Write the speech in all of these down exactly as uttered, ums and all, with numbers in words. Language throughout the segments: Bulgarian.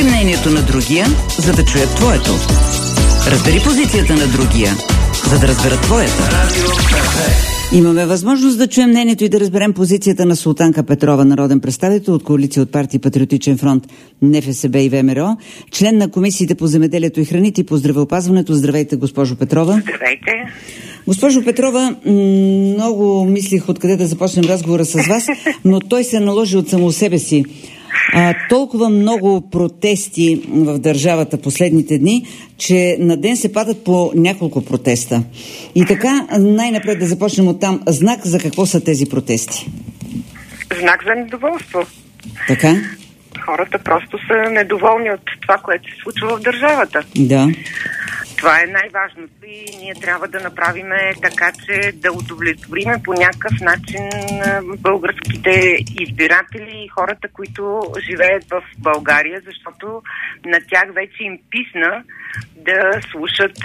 Чуй мнението на другия, за да чуят твоето. Разбери позицията на другия, за да разберат твоята. Имаме възможност да чуем мнението и да разберем позицията на Султанка Петрова, народен представител от коалиция от партии Патриотичен фронт, НФСБ и ВМРО, член на комисиите по земеделието и храните и по здравеопазването. Здравейте, госпожо Петрова. Здравейте. Госпожо Петрова, много мислих откъде да започнем разговора с вас, но той се наложи от само себе си. А, толкова много протести в държавата последните дни, че на ден се падат по няколко протеста. И така, най-напред да започнем от там. Знак за какво са тези протести? Знак за недоволство. Така? Хората просто са недоволни от това, което се случва в държавата. Да. Това е най-важното и ние трябва да направим така, че да удовлетвориме по някакъв начин българските избиратели и хората, които живеят в България, защото на тях вече им писна да слушат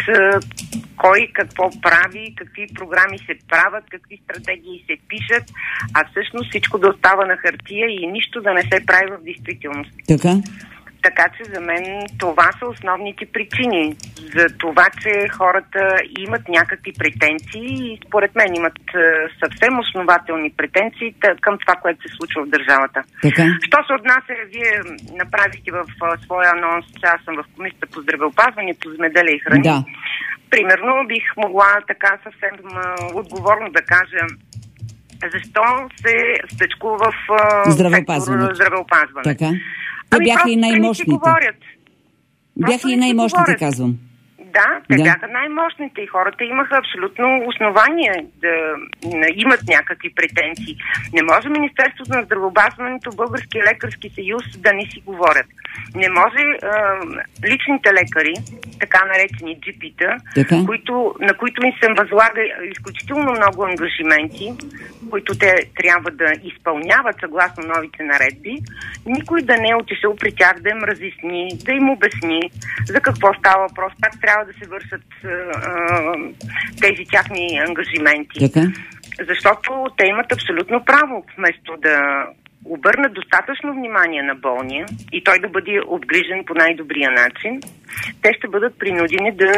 кой какво прави, какви програми се правят, какви стратегии се пишат, а всъщност всичко да остава на хартия и нищо да не се прави в действителност. Така? Така че за мен това са основните причини за това, че хората имат някакви претенции и според мен имат съвсем основателни претенции към това, което се случва в държавата. Така. Що се отнася, вие направихте в своя анонс, че аз съм в комисията по здравеопазване, по земеделие и храни. Да. Примерно бих могла така съвсем отговорно да кажа защо се стъчкува в здравеопазването. здравеопазване. Така. Те ами бяха и най-мощните. Бяха и най-мощните, казвам. Да, те да. бяха най-мощните и хората имаха абсолютно основание да имат някакви претенции. Не може Министерството на здравеопазването, Българския лекарски съюз да не си говорят. Не може а, личните лекари, така наречени джи пи-та, които, на които им се възлага изключително много ангажименти, които те трябва да изпълняват съгласно новите наредби, никой да не е отишъл при тях да им разясни, да им обясни за какво става въпрос, как трябва да се вършат а, тези тяхни ангажименти. Така? Защото те имат абсолютно право, вместо да обърнат достатъчно внимание на болния и той да бъде обгрижен по най-добрия начин, те ще бъдат принудени да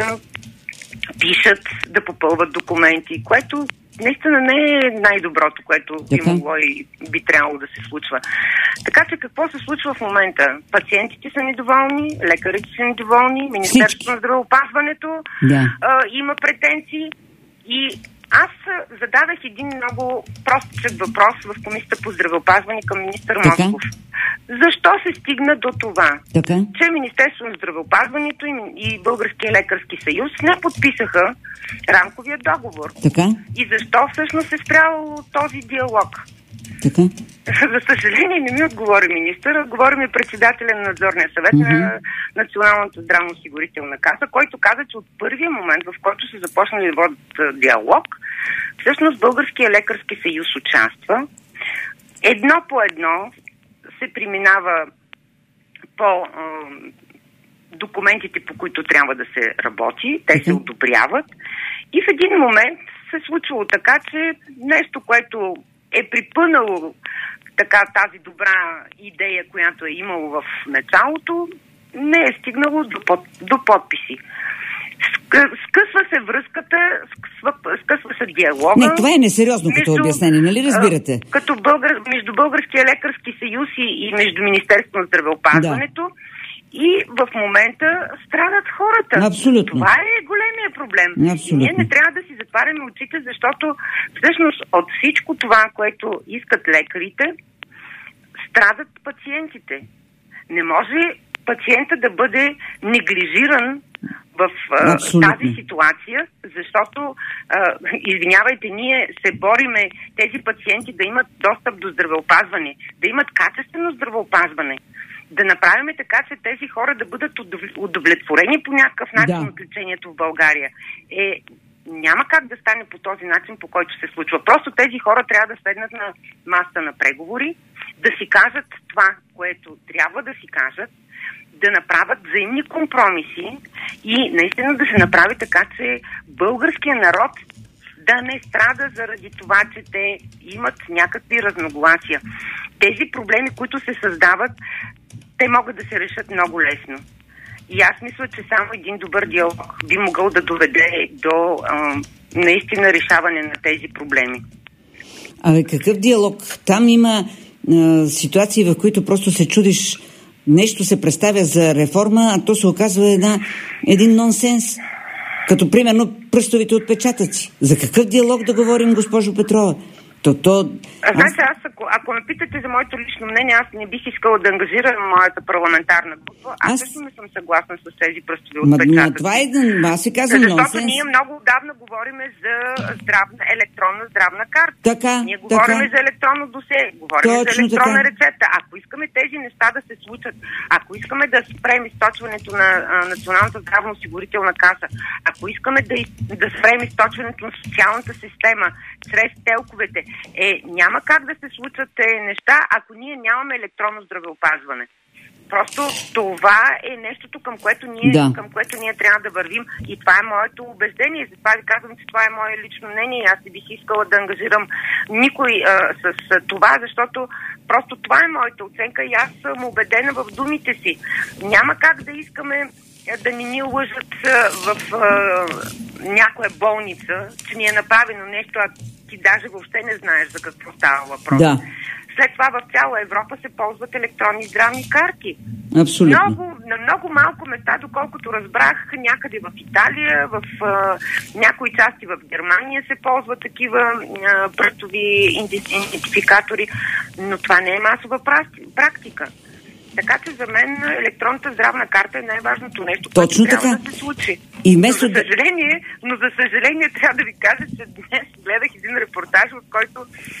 пишат, да попълват документи, което наистина не е най-доброто, което би могло и би трябвало да се случва. Така че какво се случва в момента? Пациентите са недоволни, лекарите са недоволни, Министерството на здравеопазването да. а, има претенции и аз зададах един много простичък въпрос в комисията по здравеопазване към министър Москов. Защо се стигна до това, така? че Министерството на здравеопазването и Българския лекарски съюз не подписаха рамковия договор? Така? И защо всъщност се спрял този диалог? Така? За съжаление не ми отговори министър, отговори ми председателя на надзорния съвет mm-hmm. на Националната здравноосигурителна каса, който каза, че от първия момент, в който са започнали да водят диалог, всъщност Българския лекарски съюз участва. Едно по едно се преминава по е, документите, по които трябва да се работи, те mm-hmm. се одобряват и в един момент се случило така, че нещо, което е припънало така тази добра идея, която е имало в началото, не е стигнало до, под, до подписи. Скъсва се връзката, скъсва, скъсва се диалога. Не, това е несериозно между, като обяснение, нали разбирате? Като българ, между Българския лекарски съюз и, и между Министерството на здравеопазването. Да. И в момента страдат хората. Абсолютно. Това е големия проблем. Абсолютно. Ние не трябва да си затваряме очите, защото всъщност от всичко това, което искат лекарите, страдат пациентите. Не може пациента да бъде неглижиран в а, тази ситуация, защото, а, извинявайте, ние се бориме тези пациенти да имат достъп до здравеопазване, да имат качествено здравеопазване. Да направим така, че тези хора да бъдат удовлетворени по някакъв начин да. От лечението в България. Е, няма как да стане по този начин, по който се случва. Просто тези хора трябва да седнат на масата на преговори, да си кажат това, което трябва да си кажат, да направят взаимни компромиси и наистина да се направи така, че българския народ да не страда заради това, че те имат някакви разногласия. Тези проблеми, които се създават, те могат да се решат много лесно. И аз мисля, че само един добър диалог би могъл да доведе до а, наистина решаване на тези проблеми. Абе, какъв диалог? Там има а, ситуации, в които просто се чудиш, нещо се представя за реформа, а то се оказва една, един нонсенс. Като примерно пръстовите отпечатъци. За какъв диалог да говорим, госпожо Петрова? То, то... А, значи, аз ако, ако ме питате за моето лично мнение, аз не бих искала да ангажирам моята парламентарна група. Аз, аз... също не съм съгласна с тези пръстови отпечатъци. Ма това е един, аз се казвам Защото нонсенс. ние много отдавна говорим за здравна, електронна здравна карта. Така, ние говорим така. за електронно досе, говорим Точно за електронна така. рецепта. Ако искаме тези неща да се случат, ако искаме да спрем източването на а, Националната здравноосигурителна каса, ако искаме да, да спрем източването на социалната система чрез телковете, е, няма как да се случат тези неща, ако ние нямаме електронно здравеопазване. Просто това е нещото, към което ние, да. към което ние трябва да вървим, и това е моето убеждение. Затова ви казвам, че това е мое лично мнение. Аз не бих искала да ангажирам никой а, с, с това, защото просто това е моята оценка и аз съм убедена в думите си. Няма как да искаме да не ни лъжат в а, някоя болница, че ни е направено нещо, а ти даже въобще не знаеш за какво става въпрос. Да. След това в цяла Европа се ползват електронни здравни карти. Абсолютно. Много, на много малко места, доколкото разбрах, някъде в Италия, в а, някои части в Германия се ползват такива а, пръстови идентификатори, но това не е масова практика. Така че за мен електронната здравна карта е най-важното нещо, което Точно трябва така. да се случи. И вместо... но, за съжаление, но за съжаление трябва да ви кажа, че днес гледах един репортаж, в който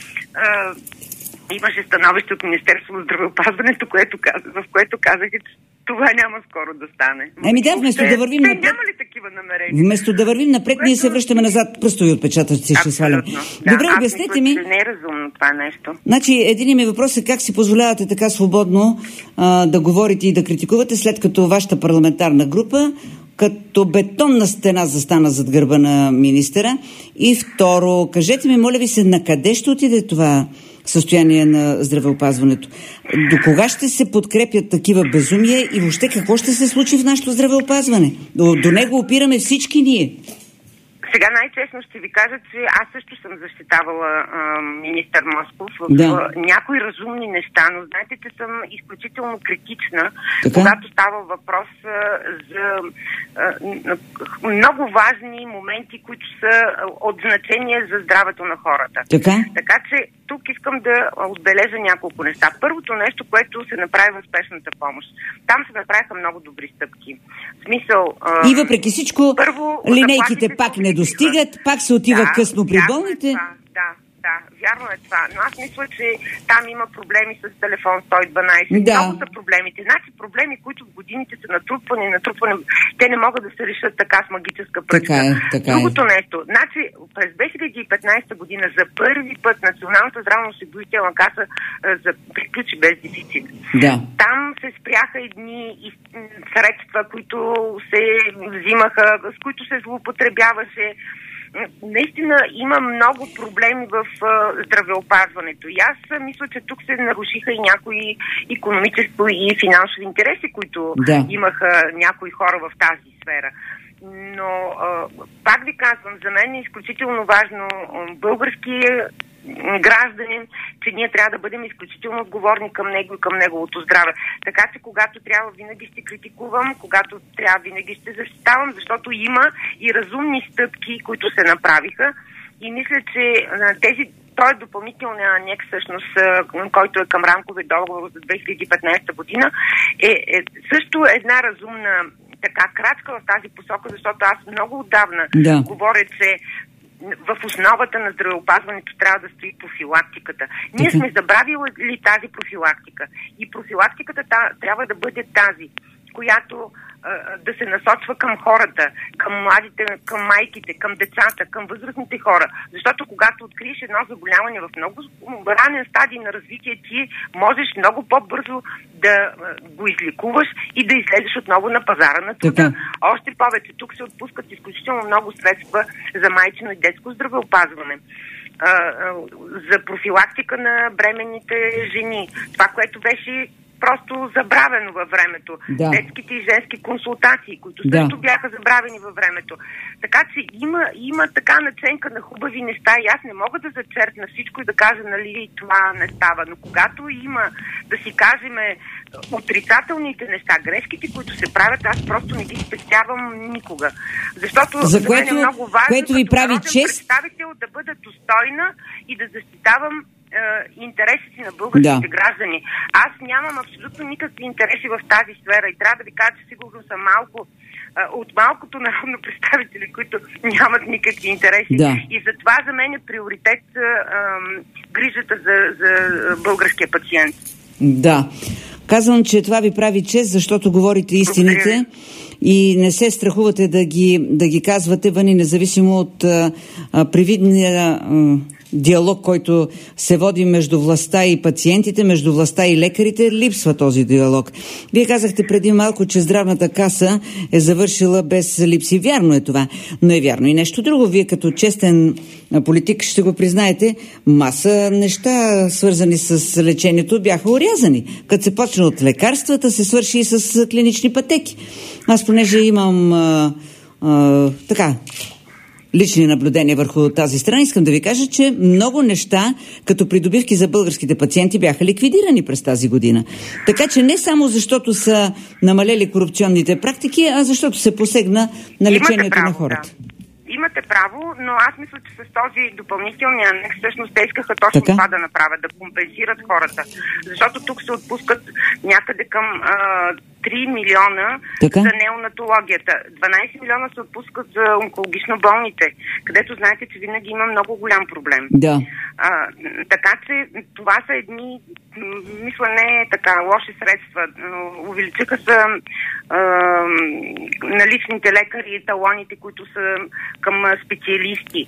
а, имаше становище от Министерството на здравеопазването, което, в което казаха, че това няма скоро да стане. Еми да, вместо да вървим напред... няма ли такива намерения? Вместо да вървим напред, което... ние се връщаме назад, пръстови отпечатъци ще сваляме. Да, Добре, аз обяснете мисля, ми... че не е разумно това нещо. Значи, един ми въпрос е как си позволявате така свободно а, да говорите и да критикувате, след като вашата парламентарна група като бетонна стена застана зад гърба на министъра. И второ, кажете ми, моля ви се, на къде ще отиде това състояние на здравеопазването? До кога ще се подкрепят такива безумия и въобще какво ще се случи в нашето здравеопазване? До, до него опираме всички ние. Сега най-честно ще ви кажа, че аз също съм защитавала а, министър Москов в да. а, някои разумни неща, но знаете, че съм изключително критична, така? Когато става въпрос а, за а, много важни моменти, които са от значение за здравето на хората. Така? Така че тук искам да отбележа няколко неща. Първото нещо, което се направи в спешната помощ. Там се направиха много добри стъпки. В смисъл... А, и въпреки всичко, първо, линейките пак не достигат, пак се отива да, късно при болните. Е да, да, вярно е това. Но аз мисля, че там има проблеми с телефон сто и дванайсет. Да. Много са проблемите. Значи проблеми, които в годините са натрупвани, натрупвани, те не могат да се решат така с магическа пръчка. Така е, така Другото е. нещо. Значи през две хиляди и петнайсета година за първи път Националната здравноосигурителна каса за, приключи без дефицит. Да. Там се спряха едни средства, които се взимаха, с които се злоупотребяваше. Наистина има много проблеми в а, здравеопазването. И аз а, мисля, че тук се нарушиха и някои икономически и финансови интереси, които да. имаха някои хора в тази сфера. Но а, пак ви казвам, за мен е изключително важно български гражданин, че ние трябва да бъдем изключително отговорни към него и към неговото здраве. Така че когато трябва, винаги ще критикувам, когато трябва, винаги ще защитавам, защото има и разумни стъпки, които се направиха. И мисля, че тези, той е допълнителният анекс, всъщност, който е към рамковия договор за две хиляди и петнайсета година, е, е също една разумна така крачка в тази посока, защото аз много отдавна да. говоря, че в основата на здравеопазването трябва да стои профилактиката. Ние така. сме забравили ли тази профилактика? И профилактиката та, трябва да бъде тази, която да се насочва към хората, към младите, към майките, към децата, към възрастните хора. Защото когато откриеш едно заболяване в много ранен стадий на развитие, ти можеш много по-бързо да го излекуваш и да излезеш отново на пазара на труда. Още повече, тук се отпускат изключително много средства за майчино и детско здравеопазване, за профилактика на бременните жени. Това, което беше просто забравено във времето. Да. Детските и женски консултации, които също да. бяха забравени във времето. Така че има, има така наченка на хубави неща и аз не мога да зачерпна всичко и да кажа, нали, това не става. Но когато има, да си кажем, отрицателните неща, грешките, които се правят, аз просто не ги спестявам никога. Защото за, за което, мен е много важно, което ви прави чест, представител да бъда достойна и да защитавам е, интересите на българските да. граждани. Аз нямам абсолютно никакви интереси в тази сфера и трябва да ви кажа, че сигурно съм малко е, от малкото народно представители, които нямат никакви интереси. Да. И затова за мен е приоритет е, е, грижата за, за българския пациент. Да. Казвам, че това ви прави чест, защото говорите истините и не се страхувате да ги, да ги казвате вън и независимо от а, а, привидния а, диалог, който се води между властта и пациентите, между властта и лекарите, липсва този диалог. Вие казахте преди малко, че здравната каса е завършила без липси. Вярно е това, но е вярно и нещо друго. Вие като честен политик ще го признаете, маса неща, свързани с лечението, бяха орязани. Като се почне от лекарствата, се свърши и с клинични пътеки. Аз, понеже имам а, а, така лични наблюдения върху тази страна, искам да ви кажа, че много неща, като придобивки за българските пациенти, бяха ликвидирани през тази година. Така че не само защото са намалели корупционните практики, а защото се посегна на лечението право, на хората. Да. Имате право, но аз мисля, че с този допълнителния анекс всъщност те искаха точно така? това да направят, да компенсират хората. Защото тук се отпускат някъде към а, три милиона така? за неонатологията. дванайсет милиона се отпускат за онкологично болните, където знаете, че винаги има много голям проблем. Да. А, така че това са едни, мисля, не е така лоши средства. Увеличиха са а, наличните лекари и талоните, които са към специалисти.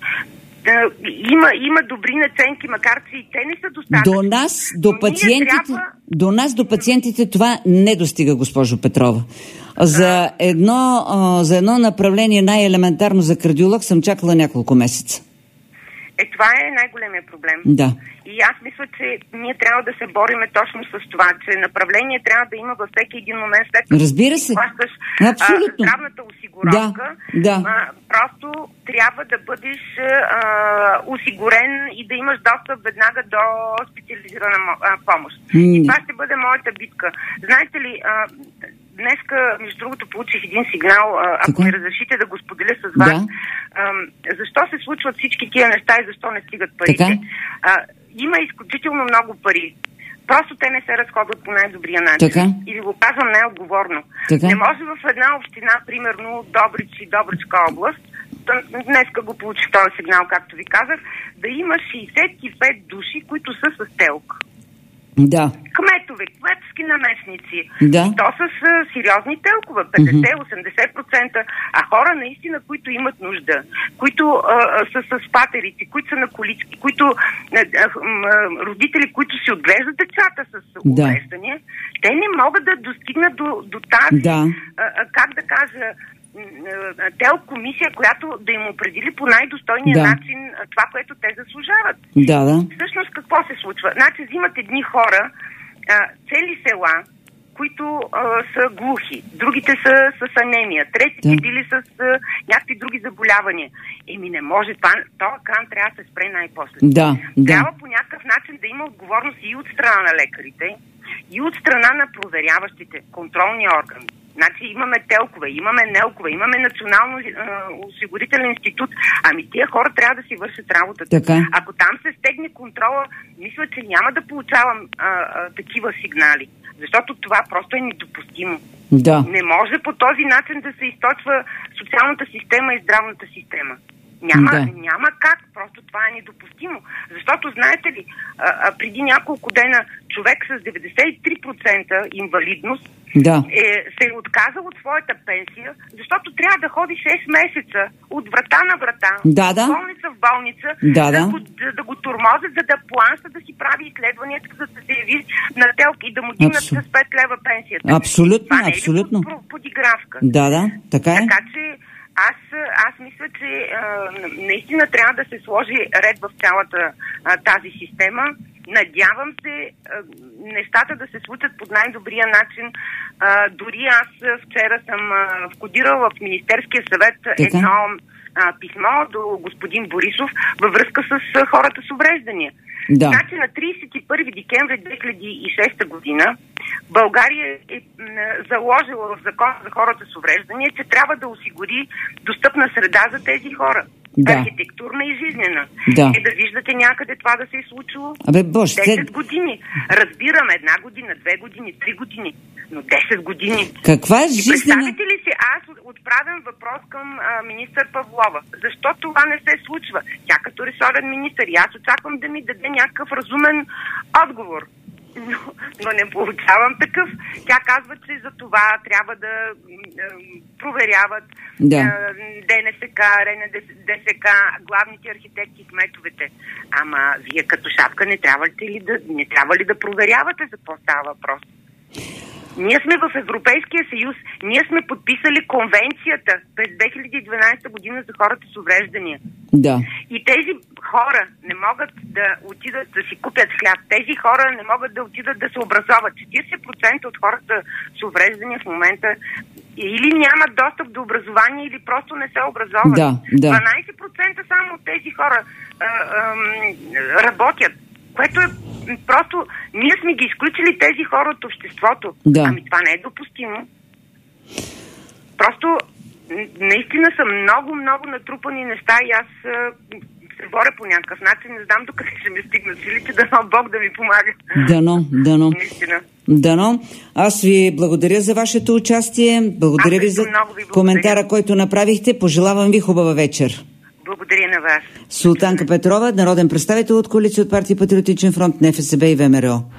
Има, има добри наценки, макар че и те не са достатъчни. До нас, до пациентите, трябва... до нас, до пациентите това не достига, госпожо Петрова. За едно, за едно направление най-елементарно за кардиолог съм чакала няколко месеца. Е, това е най-големия проблем. Да. И аз мисля, че ние трябва да се бориме точно с това, че направление трябва да има във всеки един момент, след като Разбира се. плащаш здравната осигуровка. Да. Да. А, просто трябва да бъдеш а, осигурен и да имаш достъп веднага до специализирана а, помощ. Mm. И това ще бъде моята битка. Знаете ли, а, днеска, между другото, получих един сигнал, а, ако ми разрешите да го споделя с вас. Да. А, защо се случват всички тия неща и защо не стигат парите? А, има изключително много пари. Просто те не се разходват по най-добрия начин. Така? И ви го казвам най-отговорно. Така? Не може в една община, примерно Добрич и Добричка област, днеска го получих този сигнал, както ви казах, да има шейсет и пет души, които са с телк. Да. Кметове, кметски наместници. Да. И то с а, сериозни телкове, петдесет до осемдесет процента, а хора наистина, които имат нужда, които а, са с патерици, които са на колички, които а, а, родители, които си отглеждат децата с увреждания, да. те не могат да достигнат до, до тази, да. а, а, как да кажа, тел комисия, която да им определи по най-достойния да. начин това, което те заслужават. Да, да. Всъщност какво се случва? Значи взимат едни хора, а, цели села, които а, са глухи, другите са с анемия, третите да. били с а, някакви други заболявания. Еми не може, това, това кран трябва да се спре най-после. Да, трябва да. по някакъв начин да има отговорност и от страна на лекарите, и от страна на проверяващите контролни органи. Значи имаме телкове, имаме нелкове, имаме национално е, осигурителен институт. Ами тия хора трябва да си вършат работата. Така. Ако там се стегне контрола, мисля, че няма да получавам а, а, такива сигнали. Защото това просто е недопустимо. Да. Не може по този начин да се източва социалната система и здравната система. Няма, да. няма как, просто това е недопустимо. Защото, знаете ли, а, а, преди няколко дена човек с деветдесет и три процента инвалидност да. е, се е отказал от своята пенсия, защото трябва да ходи шест месеца от врата на врата, да, да. болница в болница, да, да. Да, го, да, да го тормозят, за да планства да си прави изследванията, за да се яви на телк и да му дигнат Абсу... с пет лева пенсията. Абсолютно, това не е абсолютно. Под, подигравка. Да, да, така е. Така че Аз, аз мисля, че а, наистина трябва да се сложи ред в цялата а, тази система Надявам се а, нещата да се случат под най-добрия начин. А, дори аз вчера съм а, входирала в Министерския съвет така? едно а, писмо до господин Борисов във връзка с а, хората с увреждания. Да. Значи на тридесет и първи декември две хиляди и шеста година България е заложила в закон за хората с увреждания, че трябва да осигури достъпна среда за тези хора. Да. Архитектурна и жизнена. Да. Е да виждате някъде това да се е случило. Абе, Боже, десет години. Разбирам, една година, две години, три години, но десет години. Каква е И жизнена... представите ли си, аз отправям въпрос към а, министър Павлова. Защо това не се случва? Тя като ресорен министър и аз очаквам да ми даде някакъв разумен отговор. Но, но не получавам такъв. Тя казва, че за това трябва да е, проверяват да. е, ДНСК, РНДСК, главните архитекти и кметовете. Ама вие като шапка не трябва ли да, не трябва ли да проверявате за какво става въпрос? Ние сме в Европейския съюз. Ние сме подписали конвенцията през две хиляди и дванадесета година за хората с увреждания. Да. И тези хора не могат да отидат да си купят хляб. Тези хора не могат да отидат да се образоват. четиридесет процента от хората с увреждания в момента или нямат достъп до образование, или просто не се образоват. Да, да. дванадесет процента само от тези хора а, а, работят. Което е просто... Ние сме ги изключили тези хора от обществото. Да. Ами това не е допустимо. Просто наистина са много, много натрупани неща и аз а, се боря по някакъв начин. Не знам докъде ще ми стигнат силите, дано Бог да ми помага. Дано, дано. Наистина. Дано. Аз ви благодаря за вашето участие. Благодаря ви за ви благодаря. коментара, който направихте. Пожелавам ви хубава вечер. Благодаря на вас. Султанка Петрова, народен представител от коалиция от партия Патриотичен фронт, НФСБ и ВМРО.